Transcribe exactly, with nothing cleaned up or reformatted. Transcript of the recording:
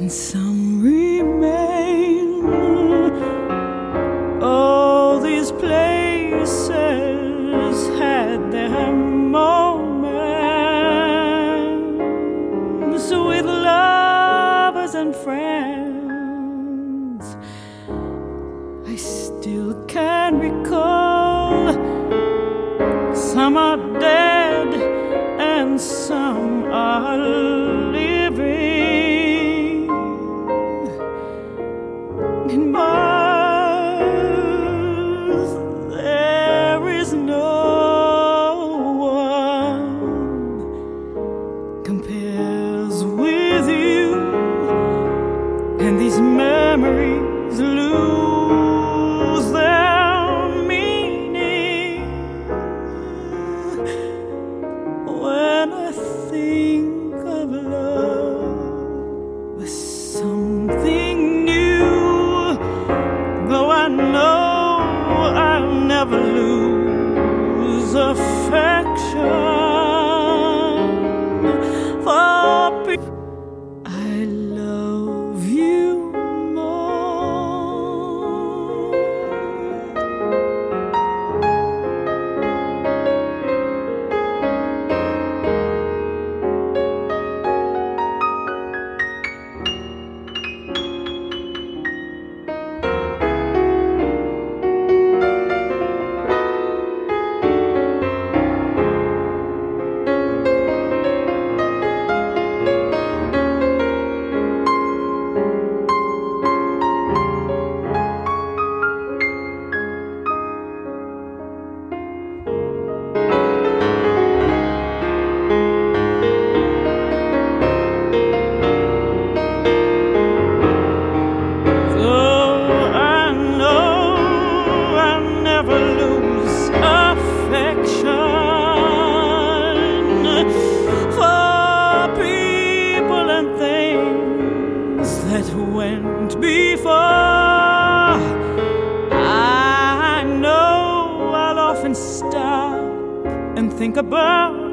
and some remain. All these places had their moments with lovers and friends. I still can recall. Some are dead and some are living. In Mars there is no one compares with you, and these memories lose their meaning when I think of love as something new. Though I know I'll never lose affection for people. I love you more. That went before. I know I'll often stop and think about